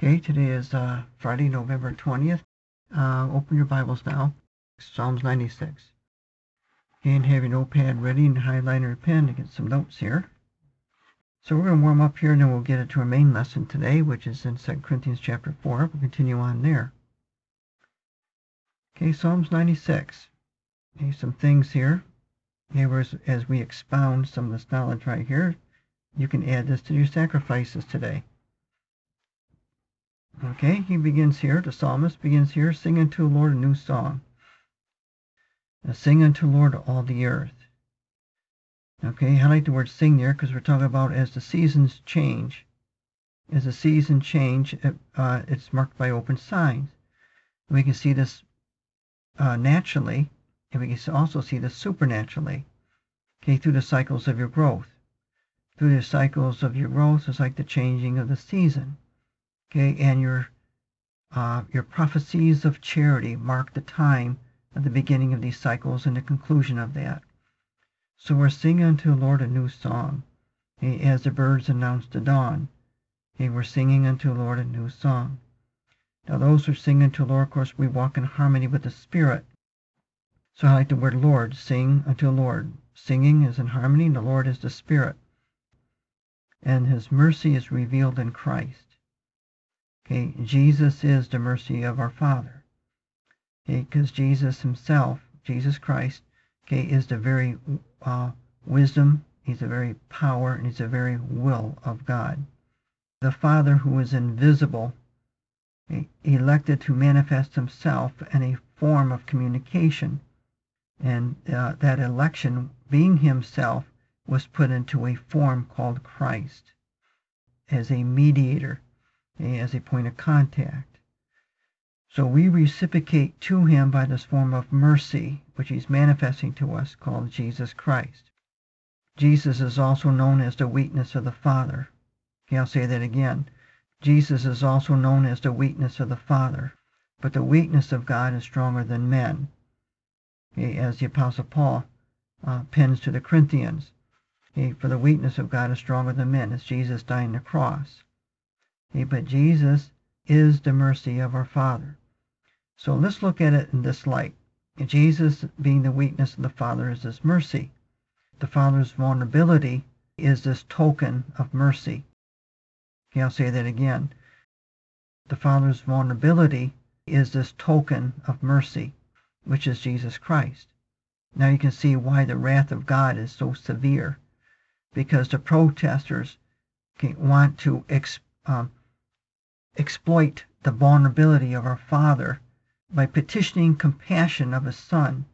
Okay, today is Friday, November 20th. Open your Bibles now. Psalms 96. Okay, and have your notepad ready and highlighter and pen to get some notes here. So we're going to warm up here and then we'll get into our main lesson today, which is in 2 Corinthians chapter 4. We'll continue on there. Okay, Psalms 96. Okay, some things here. Okay, as we expound some of this knowledge right here, you can add this to your sacrifices today. Okay, he begins here, the psalmist begins here, sing unto the Lord a new song. Sing unto the Lord all the earth. Okay, I like the word sing there because we're talking about as the seasons change. As the seasons change, it's marked by open signs. We can see this naturally, and we can also see this supernaturally. Okay, through the cycles of your growth. Through the cycles of your growth, it's like the changing of the season. Okay, and your prophecies of charity mark the time of the beginning of these cycles and the conclusion of that. So we're singing unto the Lord a new song, okay, as the birds announce the dawn. Okay, we're singing unto the Lord a new song. Now those who sing unto the Lord, of course, we walk in harmony with the Spirit. So I like the word Lord, sing unto the Lord. Singing is in harmony, and the Lord is the Spirit. And His mercy is revealed in Christ. Okay, Jesus is the mercy of our Father. Okay, because Jesus Himself, Jesus Christ, okay, is the very wisdom, He's the very power, and He's the very will of God. The Father, who is invisible, elected to manifest Himself in a form of communication, and that election, being Himself, was put into a form called Christ, as a mediator, as a point of contact. So we reciprocate to Him by this form of mercy, which He's manifesting to us, called Jesus Christ. Jesus is also known as the weakness of the Father. Okay, I'll say that again. Jesus is also known as the weakness of the Father, but the weakness of God is stronger than men. Okay, as the Apostle Paul pens to the Corinthians. Okay, for the weakness of God is stronger than men, as Jesus died on the cross. Okay, but Jesus is the mercy of our Father. So let's look at it in this light. Jesus, being the weakness of the Father, is this mercy. The Father's vulnerability is this token of mercy. Okay, I'll say that again. The Father's vulnerability is this token of mercy, which is Jesus Christ. Now you can see why the wrath of God is so severe, because the protesters want to exploit the vulnerability of our Father by petitioning compassion of His Son,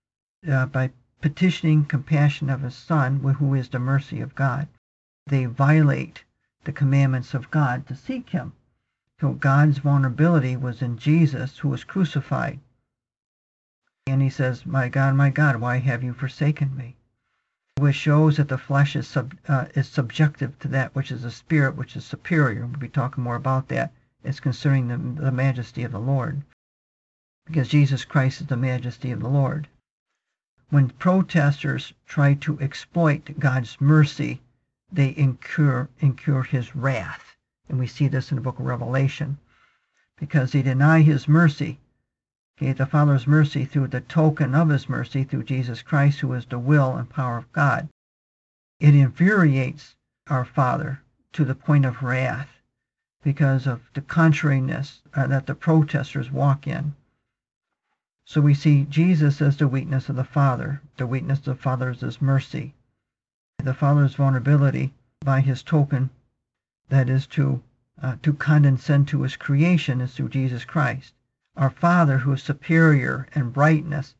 who is the mercy of God. They violate the commandments of God to seek Him. So God's vulnerability was in Jesus, who was crucified. And He says, my God, why have you forsaken me? Which shows that the flesh is subjective to that which is the Spirit, which is superior. We'll be talking more about that. It's concerning the majesty of the Lord, because Jesus Christ is the majesty of the Lord. When protesters try to exploit God's mercy, they incur His wrath. And we see this in the book of Revelation, because they deny His mercy, the Father's mercy, through the token of His mercy, through Jesus Christ, who is the will and power of God. It infuriates our Father to the point of wrath because of the contrariness that the protesters walk in. So we see Jesus as the weakness of the Father. The weakness of the Father is His mercy. The Father's vulnerability by His token, that is to condescend to His creation, is through Jesus Christ. Our Father, who is superior in brightness,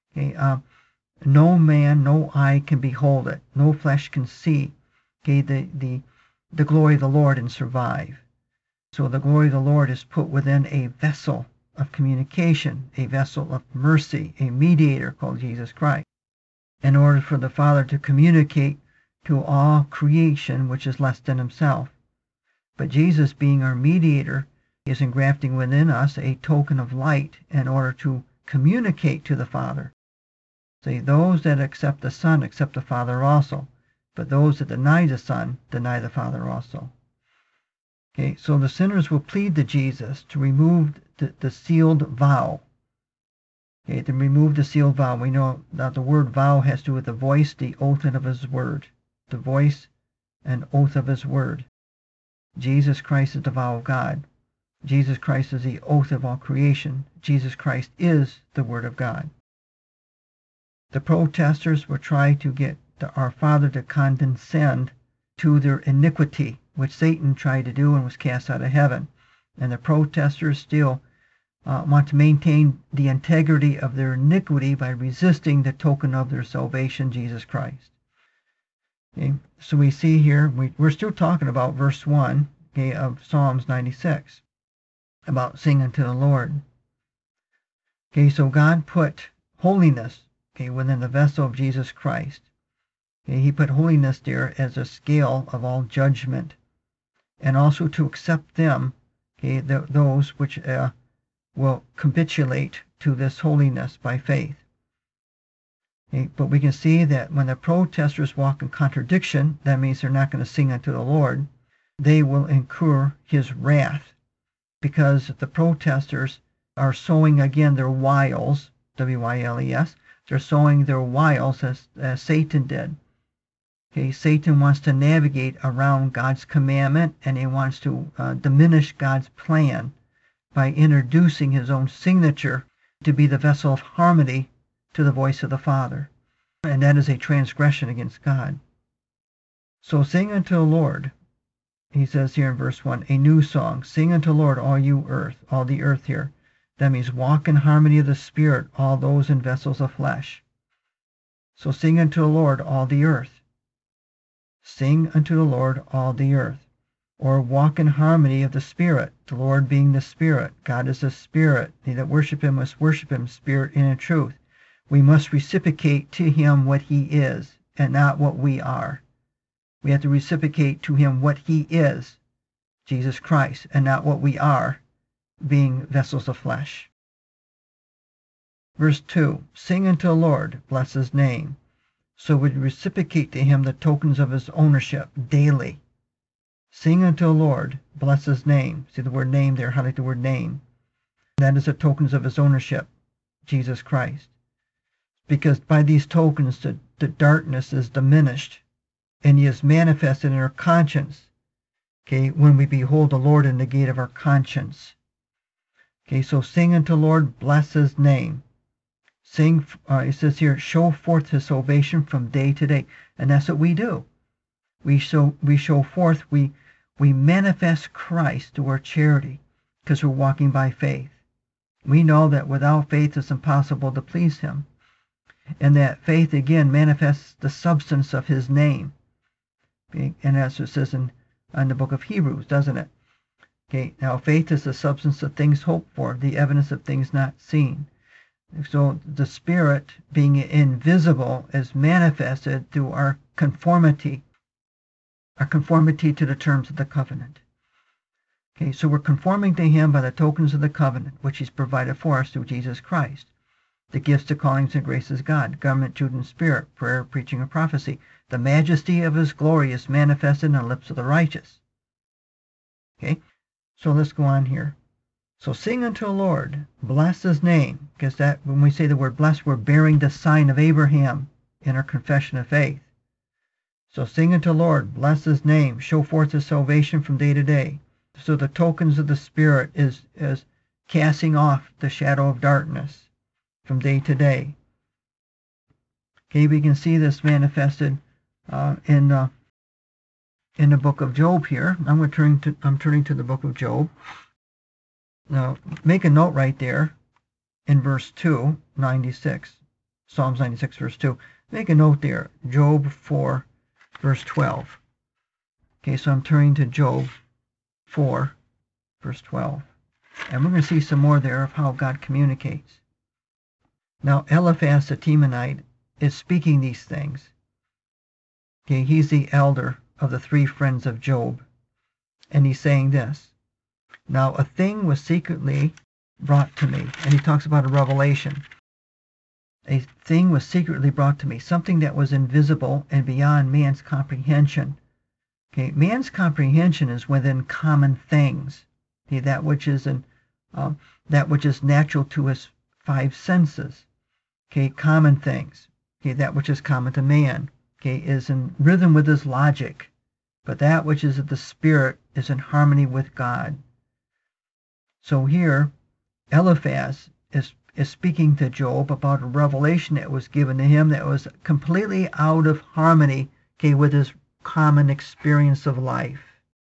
no man, no eye can behold it, no flesh can see the glory of the Lord and survive. So the glory of the Lord is put within a vessel of communication, a vessel of mercy, a mediator called Jesus Christ, in order for the Father to communicate to all creation which is less than Himself. But Jesus, being our mediator, is engrafting within us a token of light in order to communicate to the Father. See, those that accept the Son accept the Father also, but those that deny the Son deny the Father also. Okay, so the sinners will plead to Jesus to remove the sealed vow. Okay, to remove the sealed vow. We know that the word vow has to do with the voice, the oath, and of his word. The voice and oath of his word. Jesus Christ is the vow of God. Jesus Christ is the oath of all creation. Jesus Christ is the word of God. The protesters will try to get our Father to condescend to their iniquity, which Satan tried to do and was cast out of heaven. And the protesters still want to maintain the integrity of their iniquity by resisting the token of their salvation, Jesus Christ. Okay, so we see here, we're still talking about verse 1, okay, of Psalms 96, about sing unto the Lord. Okay, so God put holiness, okay, within the vessel of Jesus Christ. Okay, he put holiness there as a scale of all judgment, and also to accept them, okay, those which will capitulate to this holiness by faith. Okay, but we can see that when the protesters walk in contradiction, that means they're not going to sing unto the Lord. They will incur his wrath, because the protesters are sowing again their wiles, W-I-L-E-S. They're sowing their wiles as Satan did. Okay, Satan wants to navigate around God's commandment, and he wants to diminish God's plan by introducing his own signature to be the vessel of harmony to the voice of the Father. And that is a transgression against God. So sing unto the Lord, he says here in verse 1, a new song. Sing unto the Lord, all you earth, all the earth here. That means walk in harmony of the Spirit, all those in vessels of flesh. So sing unto the Lord, all the earth. Sing unto the Lord, all the earth. Or walk in harmony of the Spirit, the Lord being the Spirit. God is a Spirit. They that worship him must worship him, Spirit and in truth. We must reciprocate to him what he is, and not what we are. We have to reciprocate to him what he is, Jesus Christ, and not what we are, being vessels of flesh. Verse 2, sing unto the Lord, bless his name. So we reciprocate to him the tokens of his ownership daily. Sing unto the Lord, bless his name. See the word name there, highlight the word name. That is the tokens of his ownership, Jesus Christ. Because by these tokens the darkness is diminished, and he is manifested in our conscience, okay, when we behold the Lord in the gate of our conscience. Okay, so sing unto the Lord, bless his name. Sing, it says here, show forth his salvation from day to day. And that's what we do. We show forth, we manifest Christ to our charity, because we're walking by faith. We know that without faith it's impossible to please him. And that faith again manifests the substance of his name. Okay? And that's what it says in the book of Hebrews, doesn't it? Okay, now faith is the substance of things hoped for, the evidence of things not seen. So the Spirit, being invisible, is manifested through our conformity to the terms of the covenant. Okay, so we're conforming to him by the tokens of the covenant, which he's provided for us through Jesus Christ. The gifts, the callings, and graces of God, government, truth, and spirit, prayer, preaching, and prophecy. The majesty of his glory is manifested in the lips of the righteous. Okay, so let's go on here. So sing unto the Lord, bless his name, because that when we say the word bless, we're bearing the sign of Abraham in our confession of faith. So sing unto the Lord, bless his name, show forth his salvation from day to day. So the tokens of the Spirit is casting off the shadow of darkness from day to day. Okay, we can see this manifested in the book of Job here. I'm turning to the book of Job. Now, make a note right there in verse 2, 96, Psalms 96, verse 2. Make a note there, Job 4, verse 12. Okay, so I'm turning to Job 4, verse 12. And we're going to see some more there of how God communicates. Now, Eliphaz the Temanite is speaking these things. Okay, he's the elder of the three friends of Job. And he's saying this. Now, a thing was secretly brought to me. And he talks about a revelation. A thing was secretly brought to me. Something that was invisible and beyond man's comprehension. Okay, man's comprehension is within common things. Okay, that which is natural to his five senses. Okay, common things. Okay, that which is common to man. Okay, is in rhythm with his logic, but that which is of the spirit is in harmony with God. So here, Eliphaz is speaking to Job about a revelation that was given to him that was completely out of harmony, okay, with his common experience of life.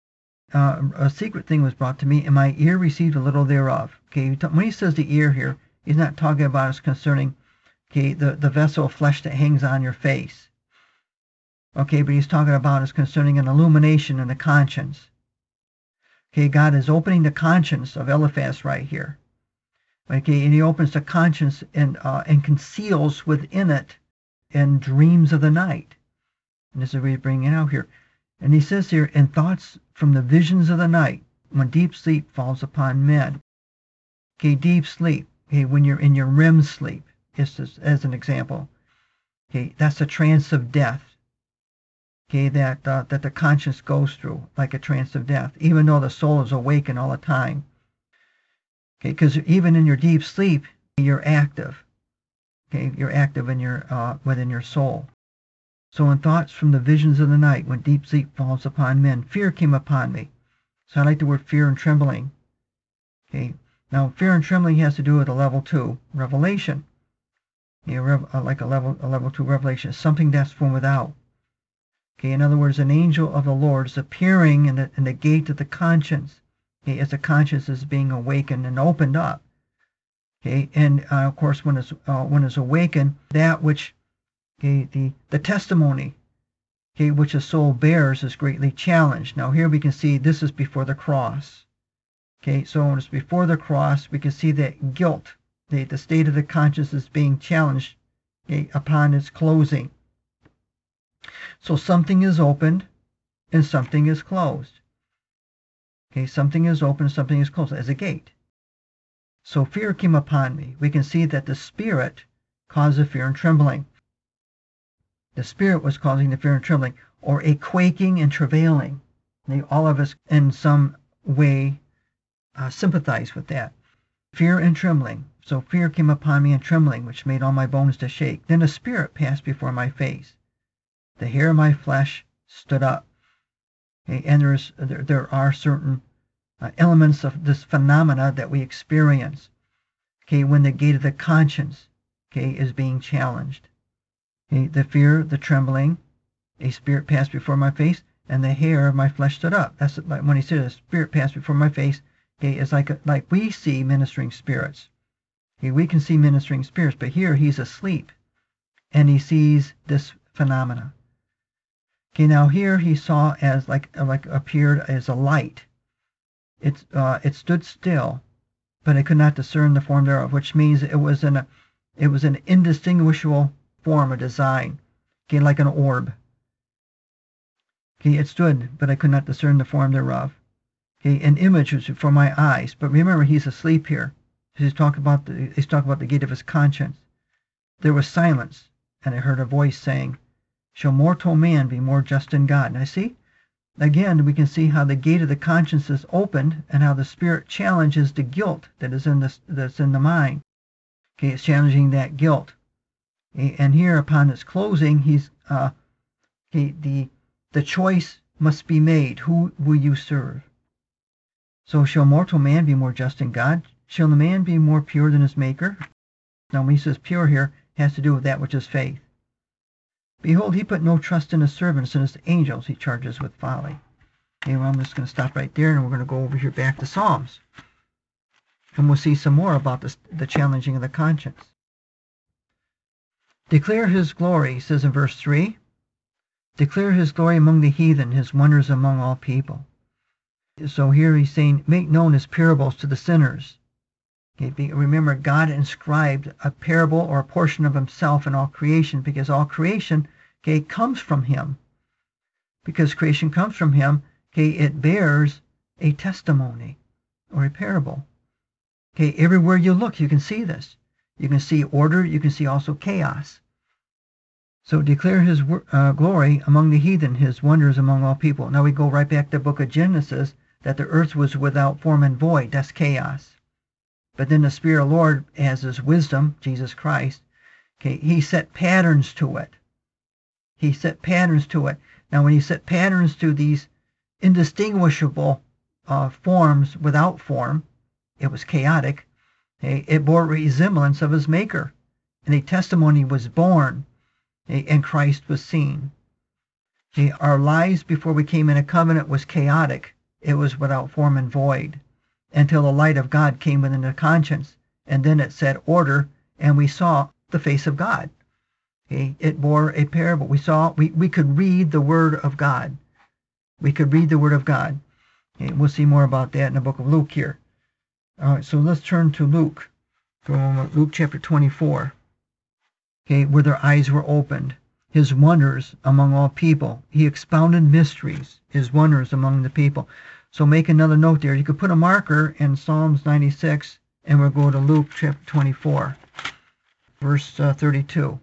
A secret thing was brought to me, and my ear received a little thereof. Okay, when he says the ear here, he's not talking about as concerning, okay, the vessel of flesh that hangs on your face. Okay, but he's talking about as concerning an illumination in the conscience. Okay, God is opening the conscience of Eliphaz right here. Okay, and he opens the conscience and conceals within it in dreams of the night. And this is what he's bringing out here. And he says here, in thoughts from the visions of the night, when deep sleep falls upon men. Okay, deep sleep. Okay, when you're in your REM sleep, just as an example. Okay, that's a trance of death. Okay, that the conscience goes through, like a trance of death, even though the soul is awakened all the time. Okay, because even in your deep sleep, you're active. Okay, you're active in your within your soul. So in thoughts from the visions of the night, when deep sleep falls upon men, fear came upon me. So I like the word fear and trembling. Okay, now fear and trembling has to do with a level 2 revelation. Like a level 2 revelation, something that's from without. Okay, in other words, an angel of the Lord is appearing in the gate of the conscience. Okay, as the conscience is being awakened and opened up. Okay, and of course, when it's awakened, that which, okay, the testimony, okay, which a soul bears is greatly challenged. Now here we can see this is before the cross. Okay, so when it's before the cross, we can see that guilt, the state of the conscience is being challenged, okay, upon its closing. So something is opened and something is closed. Okay, something is open, something is closed, as a gate. So fear came upon me. We can see that the Spirit caused the fear and trembling. The Spirit was causing the fear and trembling, or a quaking and travailing. All of us in some way sympathize with that. Fear and trembling. So fear came upon me and trembling, which made all my bones to shake. Then a spirit passed before my face. The hair of my flesh stood up. Okay, and there are certain elements of this phenomena that we experience. Okay, when the gate of the conscience, okay, is being challenged. Okay, the fear, the trembling, a spirit passed before my face, and the hair of my flesh stood up. That's like when he said a spirit passed before my face. Okay, it's like we see ministering spirits. Okay, we can see ministering spirits, but here he's asleep, and he sees this phenomena. Okay, now here he saw as like appeared as a light. It stood still, but it could not discern the form thereof, which means it was an indistinguishable form or design. Okay, like an orb. Okay, it stood, but I could not discern the form thereof. Okay, an image was before my eyes. But remember, he's asleep here. He's talking about the gate of his conscience. There was silence, and I heard a voice saying, "Shall mortal man be more just than God?" And I see, again, we can see how the gate of the conscience is opened, and how the Spirit challenges the guilt that's in the mind. Okay, it's challenging that guilt. Okay, and here, upon its closing, the choice must be made. Who will you serve? So, shall mortal man be more just than God? Shall the man be more pure than his Maker? Now, when he says pure here, it has to do with that which is faith. Behold, he put no trust in his servants, and his angels he charges with folly. Okay, well, I'm just going to stop right there, and we're going to go over here back to Psalms. And we'll see some more about the challenging of the conscience. Declare his glory, he says in verse 3. Declare his glory among the heathen, his wonders among all people. So here he's saying, make known his parables to the sinners. Okay, remember, God inscribed a parable or a portion of himself in all creation, because all creation, okay, comes from him. Because creation comes from him, okay, it bears a testimony or a parable. Okay, everywhere you look, you can see this. You can see order, you can see also chaos. So declare his glory among the heathen, his wonders among all people. Now we go right back to the book of Genesis, that the earth was without form and void. That's chaos. But then the Spirit of the Lord, as his wisdom, Jesus Christ, okay, he set patterns to it. He set patterns to it. Now when he set patterns to these indistinguishable forms without form, it was chaotic. Okay? It bore resemblance of his maker. And a testimony was born, and Christ was seen. Okay? Our lives before we came in a covenant was chaotic. It was without form and void, until the light of God came within the conscience, and then it said order, and we saw the face of God. Okay? It bore a parable. We could read the Word of God. We could read the Word of God. Okay? We'll see more about that in the book of Luke here. All right, so let's turn to Luke. From Luke chapter 24. Okay, where their eyes were opened. His wonders among all people. He expounded mysteries, his wonders among the people. So make another note there. You could put a marker in Psalms 96, and we'll go to Luke chapter 24, verse 32.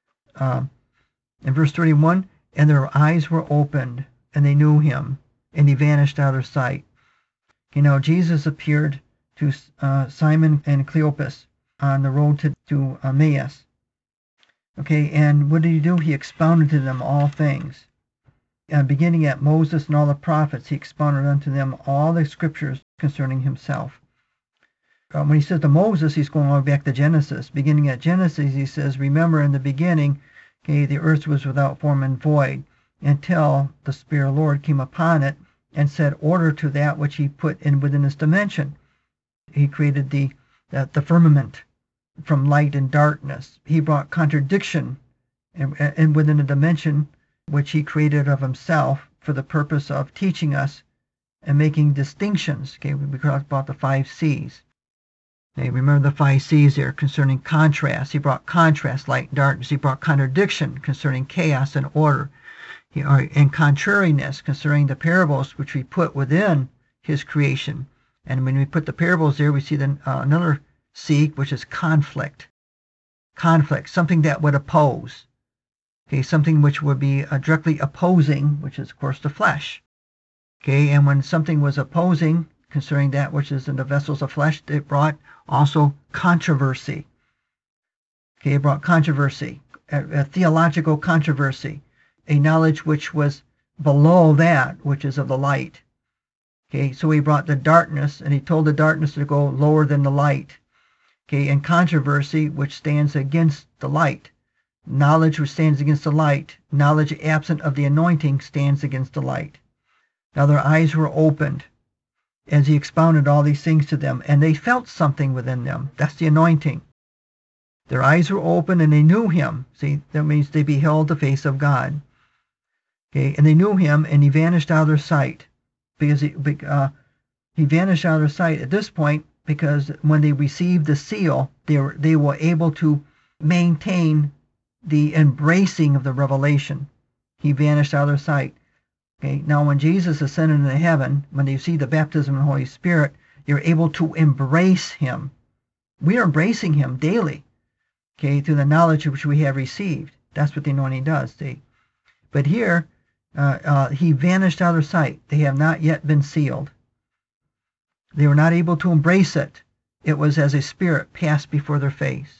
In verse 31, and their eyes were opened, and they knew him, and he vanished out of their sight. You know, Jesus appeared to Simon and Cleopas on the road to Emmaus. Okay, and what did he do? He expounded to them all things. Beginning at Moses and all the prophets, he expounded unto them all the scriptures concerning himself. When he says to Moses, he's going all the way back to Genesis. Beginning at Genesis, he says, remember in the beginning, okay, the earth was without form and void, until the Spirit of the Lord came upon it and set order to that which he put in within its dimension. He created the firmament from light and darkness. He brought contradiction and within a dimension which he created of himself for the purpose of teaching us and making distinctions. Okay, we talked about the 5 C's. Okay, remember the 5 C's there concerning contrast. He brought contrast, light and darkness. He brought contradiction concerning chaos and order. And contrariness concerning the parables which we put within his creation. And when we put the parables there, we see then another C, which is conflict. Conflict, something that would oppose. Okay, something which would be directly opposing, which is, of course, the flesh. Okay, and when something was opposing concerning that which is in the vessels of flesh, it brought also controversy. Okay, it brought controversy, a theological controversy, a knowledge which was below that which is of the light. Okay, so he brought the darkness, and he told the darkness to go lower than the light. Okay, and controversy, which stands against the light. Knowledge which stands against the light. Knowledge absent of the anointing stands against the light. Now their eyes were opened as he expounded all these things to them, and they felt something within them. That's the anointing. Their eyes were open, and they knew him. See, that means they beheld the face of God. Okay, and they knew him, and he vanished out of their sight. Because he vanished out of their sight at this point, because when they received the seal, they were able to maintain the embracing of the revelation. He vanished out of their sight. Okay, now when Jesus ascended into heaven, when they see the baptism of the Holy Spirit, you're able to embrace him. We are embracing him daily, okay, through the knowledge which we have received. That's what the anointing does, see. But here, he vanished out of their sight. They have not yet been sealed. They were not able to embrace it. It was as a spirit passed before their face.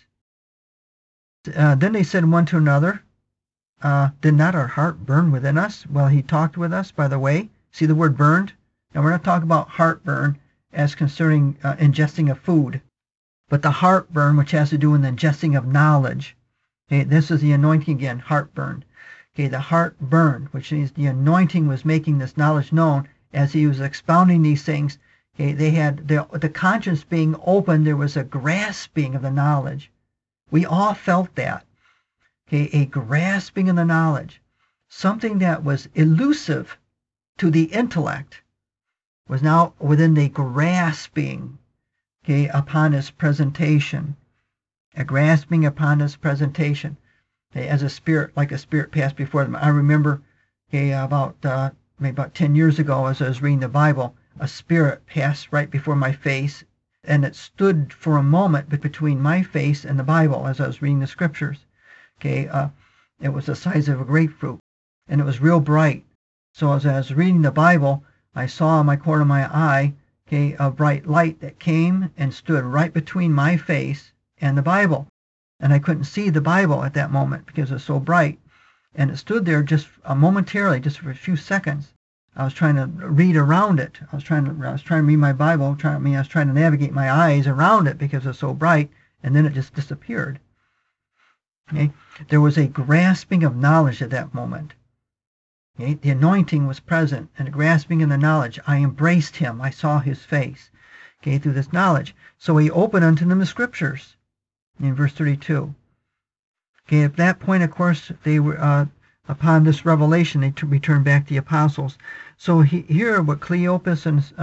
Then they said one to another, did not our heart burn within us while he talked with us by the way? See the word burned? Now we're not talking about heartburn as concerning ingesting of food, but the heartburn which has to do with the ingesting of knowledge. Okay, this is the anointing again, heartburn. Okay, the heart burned, which means the anointing was making this knowledge known as he was expounding these things. Okay, they had the conscience being open. There was a grasping of the knowledge. We all felt that. Okay, a grasping of the knowledge. Something that was elusive to the intellect was now within the grasping, okay, upon his presentation. A grasping upon his presentation. Okay, as a spirit, like a spirit passed before them. I remember, okay, maybe about 10 years ago, as I was reading the Bible, a spirit passed right before my face, and it stood for a moment between my face and the Bible as I was reading the scriptures. Okay, It was the size of a grapefruit, and it was real bright. So as I was reading the Bible, I saw in my corner of my eye, a bright light that came and stood right between my face and the Bible. And I couldn't see the Bible at that moment because it was so bright. And it stood there just momentarily, just for a few seconds. I was trying to read around it. I was trying to read my Bible. I was trying to navigate my eyes around it because it was so bright, and then it just disappeared. Okay? There was a grasping of knowledge at that moment. Okay? The anointing was present, and the grasping of the knowledge. I embraced him. I saw his face, okay, through this knowledge. So he opened unto them the scriptures in verse 32. Okay, at that point, of course, they were upon this revelation, they returned back to the apostles. So here, what Cleopas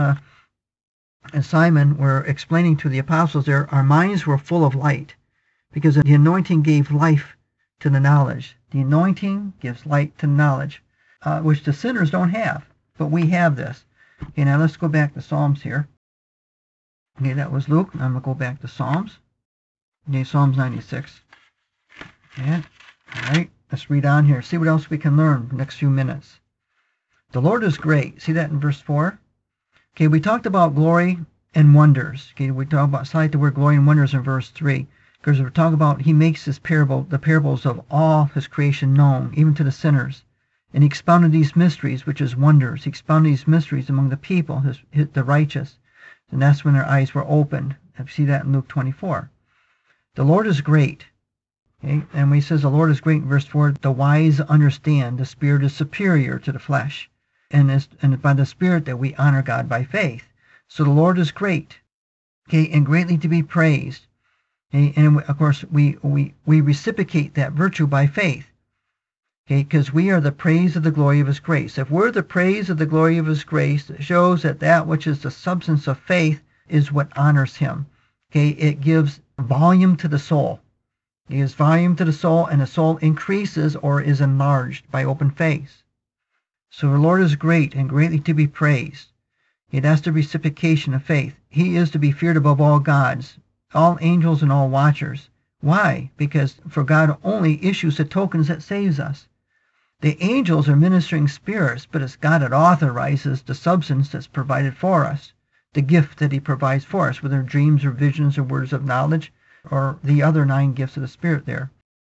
and Simon were explaining to the apostles there, our minds were full of light, because the anointing gave life to the knowledge. The anointing gives light to knowledge, which the sinners don't have, but we have this. Okay, now let's go back to Psalms here. Okay, that was Luke. I'm going to go back to Psalms. Okay, Psalms 96. Okay, all right, let's read on here. See what else we can learn in the next few minutes. The Lord is great. See that in verse 4? Okay, we talked about glory and wonders. Okay, we talked about the word glory and wonders in verse 3. Because we're talking about he makes the parables of all his creation known, even to the sinners. And he expounded these mysteries, which is wonders. He expounded these mysteries among the people, the righteous. And that's when their eyes were opened. You see that in Luke 24. The Lord is great. Okay? And when he says the Lord is great in verse 4, the wise understand the Spirit is superior to the flesh. And by the Spirit that we honor God by faith. So the Lord is great, okay, and greatly to be praised. Okay? And of course, we reciprocate that virtue by faith. Okay, because we are the praise of the glory of his grace. If we're the praise of the glory of his grace, it shows that which is the substance of faith is what honors him. Okay, it gives volume to the soul. It gives volume to the soul, and the soul increases or is enlarged by open faith. So the Lord is great and greatly to be praised. Okay, that's the reciprocation of faith. He is to be feared above all gods, all angels and all watchers. Why? Because for God only issues the tokens that saves us. The angels are ministering spirits, but it's God that authorizes the substance that's provided for us, the gift that he provides for us, whether dreams or visions or words of knowledge, or the other 9 gifts of the Spirit there.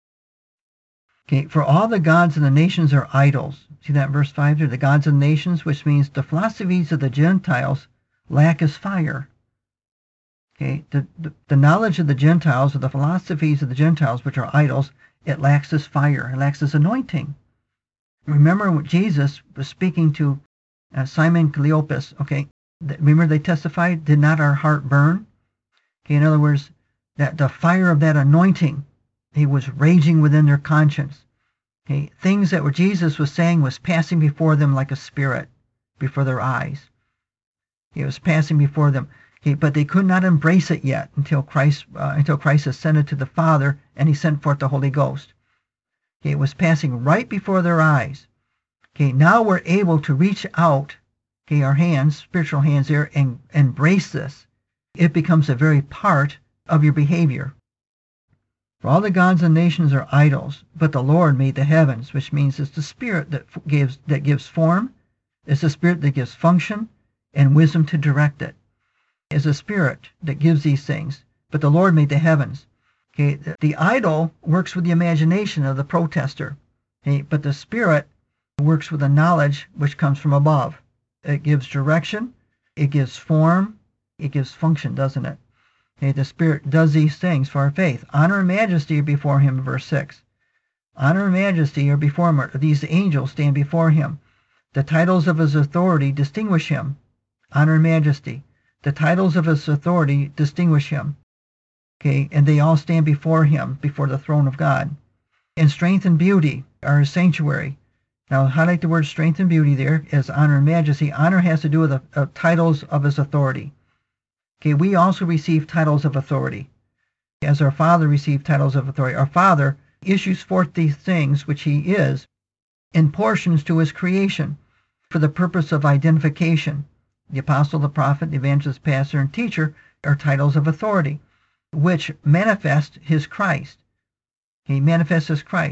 Okay, for all the gods of the nations are idols. See that in verse 5 there? The gods of the nations, which means the philosophies of the Gentiles lack his fire. Okay, the knowledge of the Gentiles, or the philosophies of the Gentiles, which are idols, it lacks his fire, it lacks his anointing. Remember what Jesus was speaking to Simon Cleopas, okay? Remember they testified, did not our heart burn? Okay, in other words, that the fire of that anointing, he was raging within their conscience. Okay, things that what Jesus was saying was passing before them like a spirit before their eyes. It was passing before them. Okay, but they could not embrace it yet until Christ ascended to the Father and he sent forth the Holy Ghost. Okay, it was passing right before their eyes. Okay, now we're able to reach out, okay, our hands, spiritual hands there, and embrace this. It becomes a very part of your behavior. For all the gods and nations are idols, but the Lord made the heavens, which means it's the Spirit that gives form, it's the Spirit that gives function, and wisdom to direct it. It's the Spirit that gives these things, but the Lord made the heavens. Okay, the idol works with the imagination of the protester, okay, but the Spirit works with the knowledge which comes from above. It gives direction, it gives form, it gives function, doesn't it? Okay, the Spirit does these things for our faith. Honor and majesty are before him, verse 6. Honor and majesty are before him. These angels stand before him. The titles of his authority distinguish him. Honor and majesty. The titles of his authority distinguish him. Okay, and they all stand before him, before the throne of God. And strength and beauty are his sanctuary. Now, highlight the word strength and beauty there as honor and majesty. Honor has to do with the titles of his authority. Okay, we also receive titles of authority. As our Father received titles of authority. Our Father issues forth these things, which he is, in portions to his creation, for the purpose of identification. The apostle, the prophet, the evangelist, pastor, and teacher are titles of authority, which manifest his Christ. He manifests his Christ.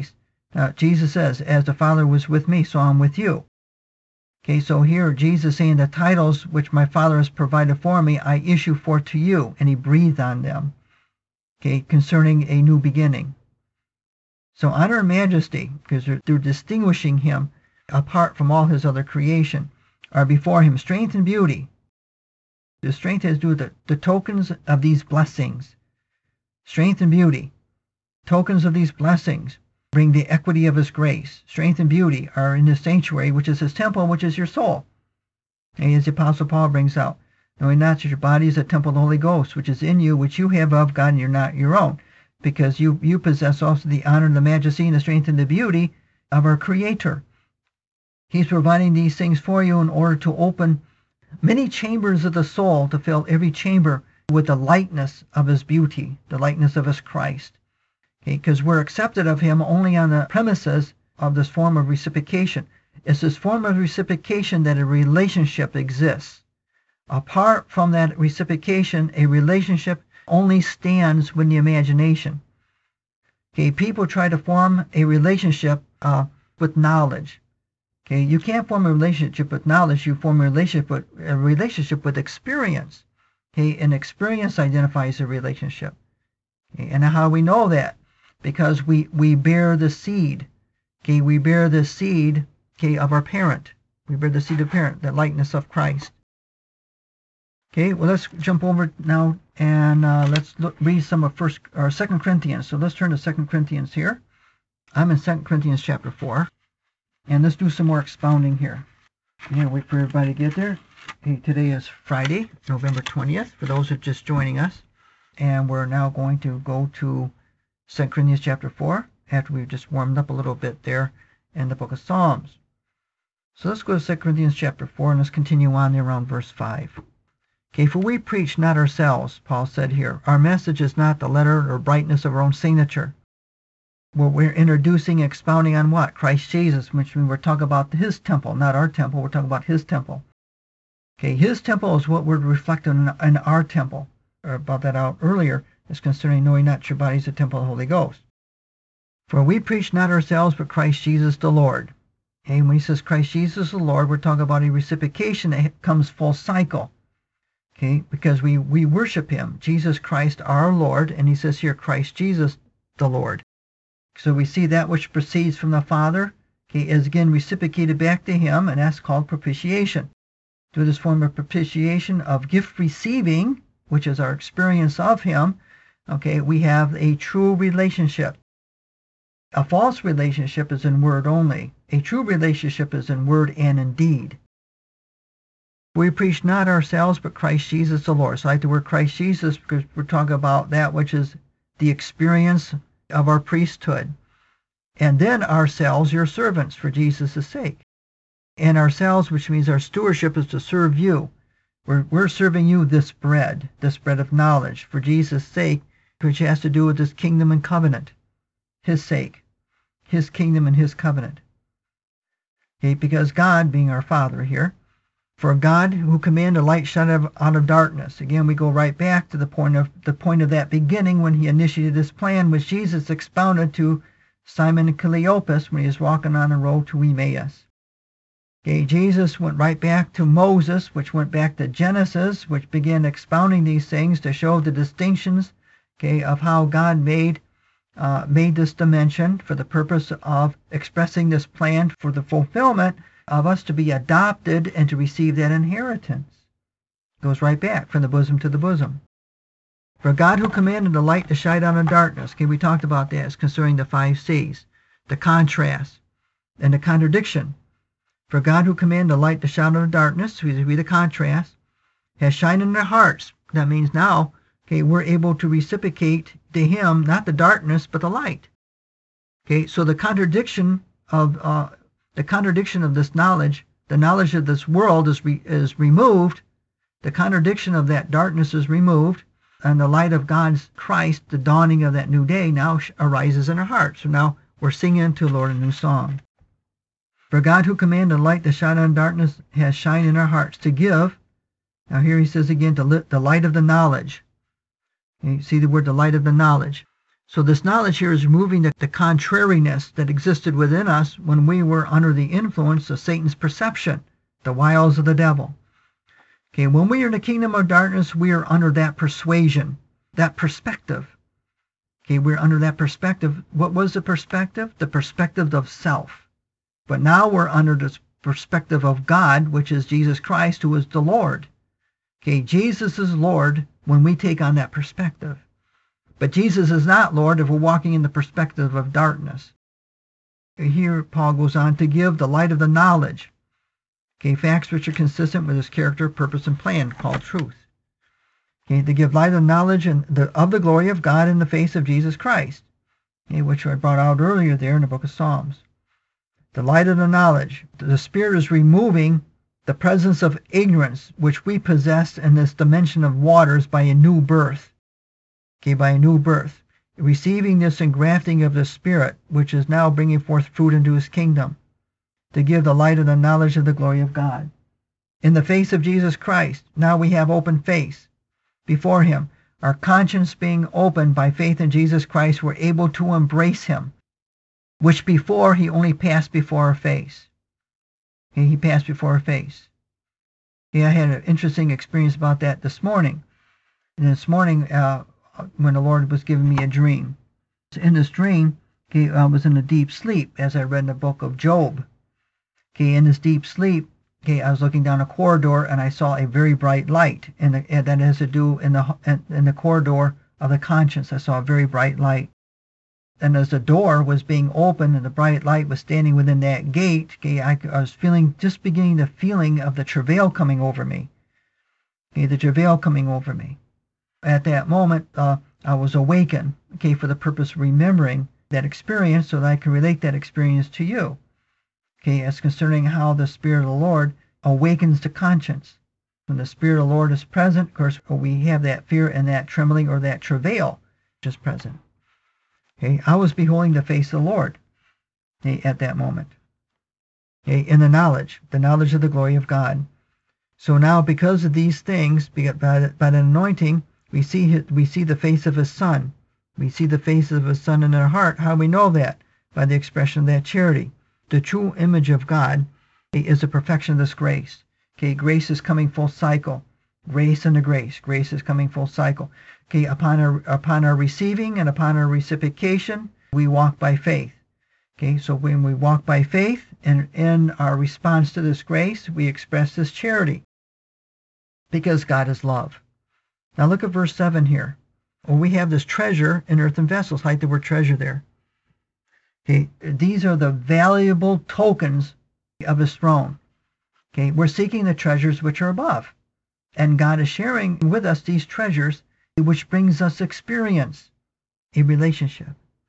Jesus says, as the Father was with me, so I'm with you. Okay, so here Jesus saying the titles which my Father has provided for me, I issue forth to you, and he breathed on them. Okay, concerning a new beginning. So honor and majesty, because they're distinguishing him apart from all his other creation, are before him. Strength and beauty. The strength has to do with the tokens of these blessings. Strength and beauty. Tokens of these blessings bring the equity of his grace. Strength and beauty are in the sanctuary, which is his temple, which is your soul. And as the Apostle Paul brings out, knowing not that your body is a temple of the Holy Ghost, which is in you, which you have of God, and you're not your own, because you possess also the honor and the majesty and the strength and the beauty of our Creator. He's providing these things for you in order to open many chambers of the soul, to fill every chamber with the likeness of his beauty, the likeness of his Christ. Because we're accepted of him only on the premises of this form of reciprocation. It's this form of reciprocation that a relationship exists. Apart from that reciprocation, a relationship only stands with the imagination. Okay, people try to form a relationship with knowledge. Okay, you can't form a relationship with knowledge. You form a relationship with experience. Okay, and experience identifies a relationship. Okay, and how we know that? Because we bear the seed. Okay, we bear the seed, okay, of our parent. We bear the seed of parent, the likeness of Christ. Okay, well, let's jump over now and let's read some of 2 Corinthians. So let's turn to 2 Corinthians here. I'm in 2 Corinthians chapter 4. And let's do some more expounding here. Wait for everybody to get there. Okay, today is Friday, November 20th, for those who are just joining us. And we're now going to go to 2 Corinthians chapter 4, after we've just warmed up a little bit there in the book of Psalms. So let's go to 2 Corinthians chapter 4, and let's continue on there around verse 5. Okay, for we preach not ourselves, Paul said here. Our message is not the letter or brightness of our own signature. Well, we're introducing, expounding on what? Christ Jesus, which means we're talking about his temple, not our temple. We're talking about his temple. Okay, his temple is what we're reflecting in our temple. Or about that out earlier, is concerning knowing not your body is a temple of the Holy Ghost. For we preach not ourselves, but Christ Jesus the Lord. Okay, when he says Christ Jesus the Lord, we're talking about a reciprocation that comes full cycle. Okay, because we worship him, Jesus Christ our Lord, and he says here Christ Jesus the Lord. So we see that which proceeds from the Father, okay, is again reciprocated back to him, and that's called propitiation. Through this form of propitiation of gift receiving, which is our experience of him, okay, we have a true relationship. A false relationship is in word only. A true relationship is in word and in deed. We preach not ourselves, but Christ Jesus the Lord. So I like the word Christ Jesus because we're talking about that which is the experience of our priesthood. And then ourselves, your servants, for Jesus' sake. And ourselves, which means our stewardship is to serve you. We're serving you this bread of knowledge, for Jesus' sake, which has to do with this kingdom and covenant. His sake. His kingdom and his covenant. Okay, because God, being our Father here, for God who commanded light shine out of darkness. Again, we go right back to the point of that beginning when he initiated this plan, which Jesus expounded to Simon and Cleopas when he was walking on the road to Emmaus. Okay, Jesus went right back to Moses, which went back to Genesis, which began expounding these things to show the distinctions, okay, of how God made this dimension for the purpose of expressing this plan for the fulfillment of us to be adopted and to receive that inheritance. Goes right back from the bosom to the bosom. For God who commanded the light to shine out of darkness. Okay, we talked about that as concerning the 5 C's, the contrast and the contradiction. For God who commanded the light to shine out of darkness, we read the contrast, has shined in their hearts. That means now, okay, we're able to reciprocate to him, not the darkness, but the light. Okay, so the contradiction of this knowledge, the knowledge of this world is removed. The contradiction of that darkness is removed, and the light of God's Christ, the dawning of that new day, now arises in our hearts. So now we're singing to the Lord a new song. For God who commanded light to shine on darkness has shined in our hearts to give. Now here he says again, the light of the knowledge. You see the word the light of the knowledge. So this knowledge here is removing the contrariness that existed within us when we were under the influence of Satan's perception, the wiles of the devil. Okay, when we are in the kingdom of darkness, we are under that persuasion, that perspective. Okay, we're under that perspective. What was the perspective? The perspective of self. But now we're under this perspective of God, which is Jesus Christ, who is the Lord. Okay, Jesus is Lord when we take on that perspective. But Jesus is not Lord if we're walking in the perspective of darkness. Here Paul goes on to give the light of the knowledge. Okay, facts which are consistent with his character, purpose, and plan, called truth. Okay, to give light of the knowledge of the glory of God in the face of Jesus Christ, okay, which I brought out earlier there in the book of Psalms. The light of the knowledge. The Spirit is removing the presence of ignorance which we possess in this dimension of waters by a new birth. Okay, by a new birth. Receiving this engrafting of the Spirit, which is now bringing forth fruit into his kingdom, to give the light of the knowledge of the glory of God. In the face of Jesus Christ, now we have open face before him. Our conscience being opened by faith in Jesus Christ, we're able to embrace him, which before he only passed before our face. Okay, he passed before our face. Okay, I had an interesting experience about that this morning. And this morning, when the Lord was giving me a dream. In this dream, okay, I was in a deep sleep, as I read in the book of Job. Okay, in this deep sleep, okay, I was looking down a corridor and I saw a very bright light, and that has to do in the corridor of the conscience. I saw a very bright light. And as the door was being opened and the bright light was standing within that gate, okay, I was beginning the feeling of the travail coming over me. Okay, the travail coming over me. At that moment, I was awakened, okay, for the purpose of remembering that experience so that I can relate that experience to you. Okay, as concerning how the Spirit of the Lord awakens the conscience. When the Spirit of the Lord is present, of course, we have that fear and that trembling or that travail which is present. Okay, I was beholding the face of the Lord, okay, at that moment. Okay, in the knowledge of the glory of God. So now, because of these things, by the anointing, we see the face of his Son. We see the face of his Son in our heart. How do we know that? By the expression of that charity. The true image of God is the perfection of this grace. Okay, grace is coming full cycle. Grace and the grace. Grace is coming full cycle. Okay, upon our receiving and upon our reciprocation, we walk by faith. Okay, so when we walk by faith and in our response to this grace, we express this charity. Because God is love. Now look at verse 7 here. Well, we have this treasure in earthen vessels. Hide the word treasure there. Okay, these are the valuable tokens of his throne. Okay, we're seeking the treasures which are above. And God is sharing with us these treasures, which brings us experience, a relationship.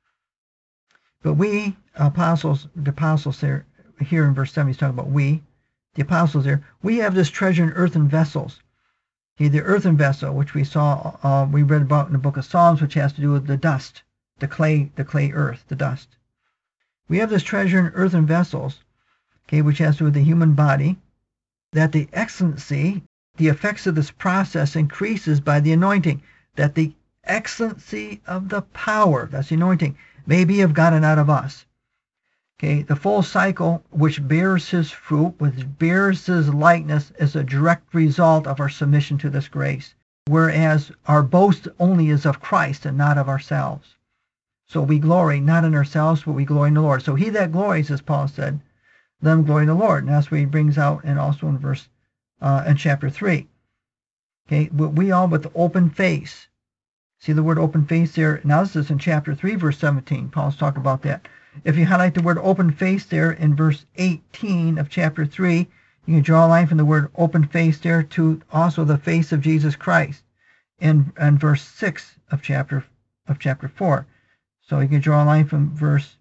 But we, the apostles there, here in verse 7, he's talking about we, the apostles there, we have this treasure in earthen vessels. Okay, the earthen vessel, which we read about in the book of Psalms, which has to do with the dust, the clay earth, the dust. We have this treasure in earthen vessels, okay, which has to do with the human body, that the excellency, the effects of this process increases by the anointing, that the excellency of the power, that's the anointing, may be of God and not of us. Okay, the full cycle which bears his fruit, which bears his likeness, is a direct result of our submission to this grace, whereas our boast only is of Christ and not of ourselves. So we glory not in ourselves, but we glory in the Lord. So he that glories, as Paul said, let him glory in the Lord. And that's what he brings out, and also in chapter 3. Okay, we all with open face. See the word open face there? Now this is in chapter 3, verse 17. Paul's talking about that. If you highlight the word open face there in verse 18 of chapter 3, you can draw a line from the word open face there to also the face of Jesus Christ in verse 6 of chapter 4. So you can draw a line from verse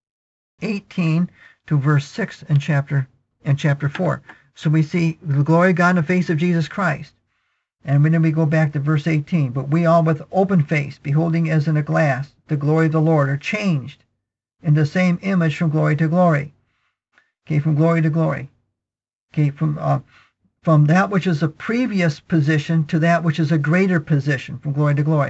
18 to verse 6 in chapter 4. So we see the glory of God in the face of Jesus Christ. And then we go back to verse 18. But we all with open face, beholding as in a glass the glory of the Lord, are changed in the same image from glory to glory. Okay, from glory to glory. Okay, from that which is a previous position to that which is a greater position, from glory to glory.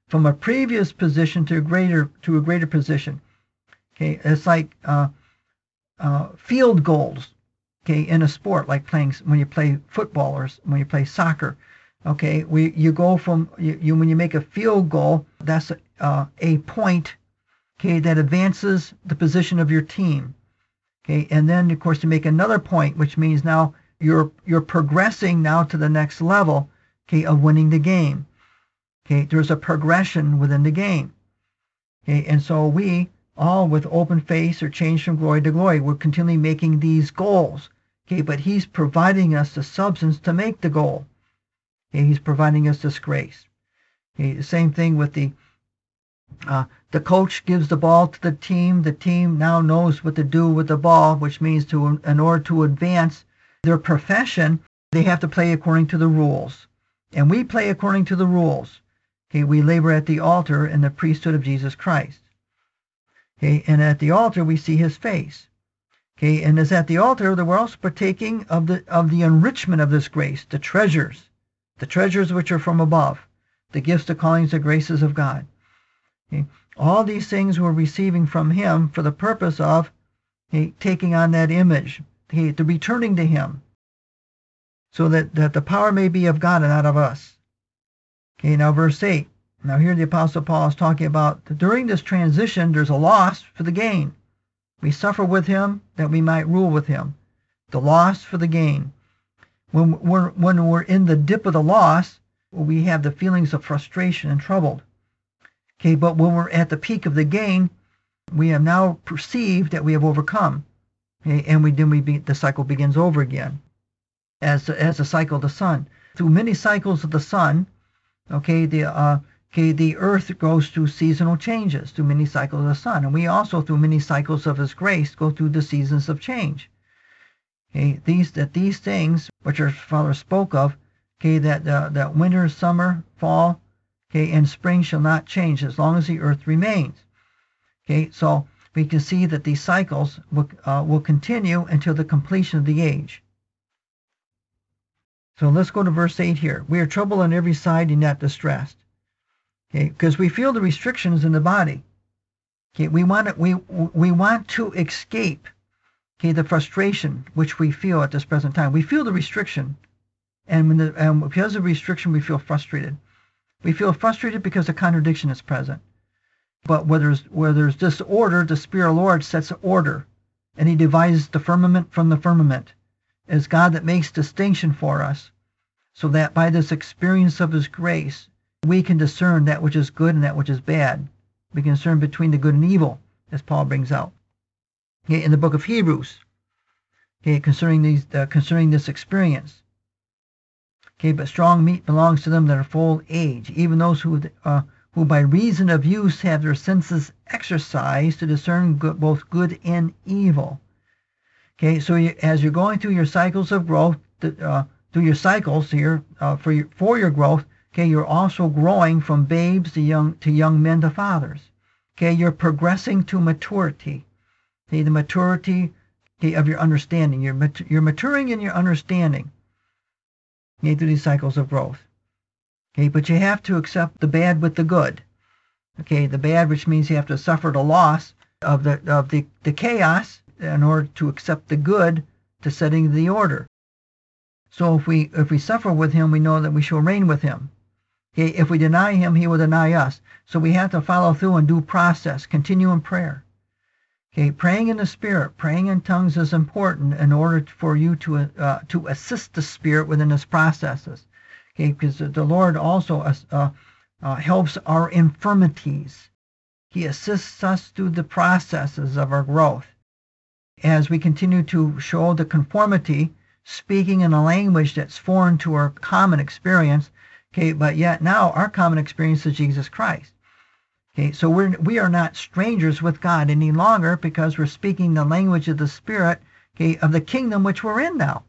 from a previous position to a greater position. Okay, it's like field goals. Okay, in a sport like when you play football or when you play soccer. Okay, you go from when you make a field goal, that's a point. Okay, that advances the position of your team. Okay, and then of course you make another point, which means now you're progressing now to the next level. Okay, of winning the game. Okay, there's a progression within the game. Okay, and so we all with open face are changed from glory to glory. We're continually making these goals. Okay, but He's providing us the substance to make the goal. Okay, He's providing us this grace. Okay, the same thing with the coach gives the ball to the team. The team now knows what to do with the ball, which means in order to advance their profession, they have to play according to the rules. And we play according to the rules. Okay, we labor at the altar in the priesthood of Jesus Christ. Okay, and at the altar we see His face. Okay, and as at the altar that we're also partaking of the enrichment of this grace, the treasures which are from above, the gifts, the callings, the graces of God. Okay, all these things we're receiving from Him for the purpose of taking on that image, to returning to Him, so that the power may be of God and not of us. Okay, now verse 8. Now here the Apostle Paul is talking about during this transition, there's a loss for the gain. We suffer with Him that we might rule with Him. The loss for the gain. When we're in the dip of the loss, we have the feelings of frustration and troubled. Okay, but when we're at the peak of the gain, we have now perceived that we have overcome. Okay, and the cycle begins over again. As a cycle of the sun. Through many cycles of the sun, the earth goes through seasonal changes, through many cycles of the sun. And we also, through many cycles of His grace, go through the seasons of change. Okay, these things, which our Father spoke of, okay, that winter, summer, fall, okay, and spring shall not change as long as the earth remains. Okay, so we can see that these cycles will continue until the completion of the age. So let's go to verse 8 here. We are troubled on every side and yet distressed. Okay, because we feel the restrictions in the body. Okay, we want to escape, okay, the frustration which we feel at this present time. We feel the restriction, and because of restriction, we feel frustrated. We feel frustrated because a contradiction is present. But where there's disorder, the Spirit of the Lord sets order, and He divides the firmament from the firmament. It's God that makes distinction for us, so that by this experience of His grace, we can discern that which is good and that which is bad. We can discern between the good and evil, as Paul brings out. Okay, in the book of Hebrews, okay, concerning this experience. Okay, but strong meat belongs to them that are full age, even those who by reason of use have their senses exercised to discern both good and evil. Okay, so as you're going through your cycles of growth, through your cycles here for your growth, okay, you're also growing from babes to young men to fathers. Okay, you're progressing to maturity. Okay, the maturity of your understanding. You're maturing in your understanding. Okay, through these cycles of growth. Okay, but you have to accept the bad with the good. Okay, the bad, which means you have to suffer the loss of the chaos in order to accept the good, to setting the order. So if we suffer with Him, we know that we shall reign with Him. Okay, if we deny Him, He will deny us. So we have to follow through and due process, continue in prayer. Okay, praying in the Spirit, praying in tongues is important in order for you to assist the Spirit within His processes. Okay, because the Lord also helps our infirmities. He assists us through the processes of our growth. As we continue to show the conformity, speaking in a language that's foreign to our common experience, okay, but yet now our common experience is Jesus Christ. Okay, so we are not strangers with God any longer because we're speaking the language of the Spirit, okay, of the kingdom which we're in now.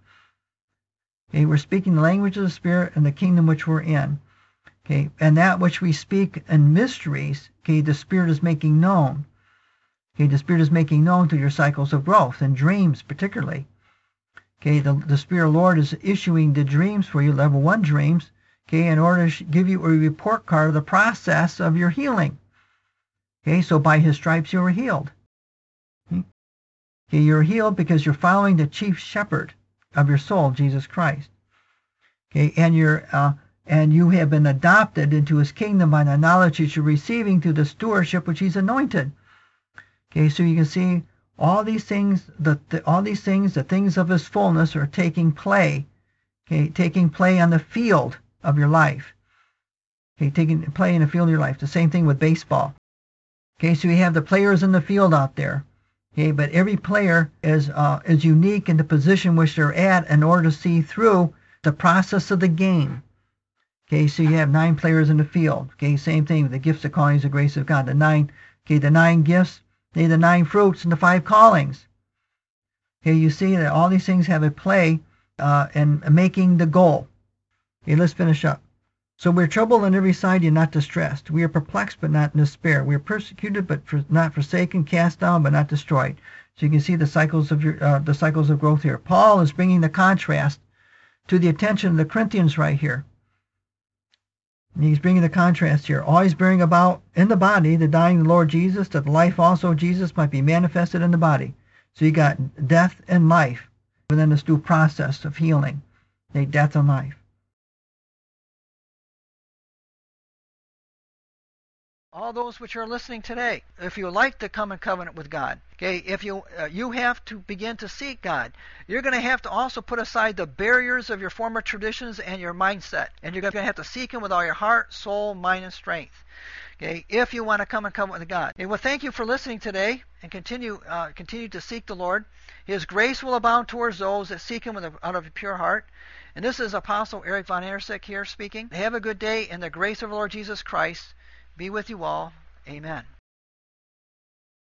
Okay, we're speaking the language of the Spirit and the kingdom which we're in. Okay, and that which we speak in mysteries, okay, the Spirit is making known. Okay, the Spirit is making known through your cycles of growth and dreams particularly. Okay, the Spirit of the Lord is issuing the dreams for you, level 1 dreams, okay, in order to give you a report card of the process of your healing. Okay, so by his stripes you were healed. Okay, you're healed because you're following the chief shepherd of your soul, Jesus Christ. Okay, and you have been adopted into his kingdom by the knowledge that you're receiving through the stewardship which he's anointed. Okay, so you can see all these things, the things of his fullness are taking play. Okay, taking play on the field of your life. Okay, taking play in the field of your life. The same thing with baseball. Okay, so you have the players in the field out there. Okay, but every player is unique in the position which they're at in order to see through the process of the game. Okay, so you have 9 players in the field. Okay, same thing with the gifts, the callings, the grace of God. The 9 gifts, the 9 fruits, and the 5 callings. Okay, you see that all these things have a play in making the goal. Okay, let's finish up. So we're troubled on every side, yet not distressed. We are perplexed, but not in despair. We are persecuted, but not forsaken, cast down, but not destroyed. So you can see the cycles of growth here. Paul is bringing the contrast to the attention of the Corinthians right here. And he's bringing the contrast here. Always bearing about in the body the dying of the Lord Jesus, that the life also of Jesus might be manifested in the body. So you got death and life within this due process of healing. Death and life. All those which are listening today, if you like to come in covenant with God, okay, if you have to begin to seek God, you're going to have to also put aside the barriers of your former traditions and your mindset, and you're going to have to seek Him with all your heart, soul, mind, and strength. Okay, if you want to come in covenant with God. Okay, well, thank you for listening today, and continue to seek the Lord. His grace will abound towards those that seek Him out of a pure heart. And this is Apostle Eric Von Ersick here speaking. Have a good day, and the grace of the Lord Jesus Christ be with you all. Amen.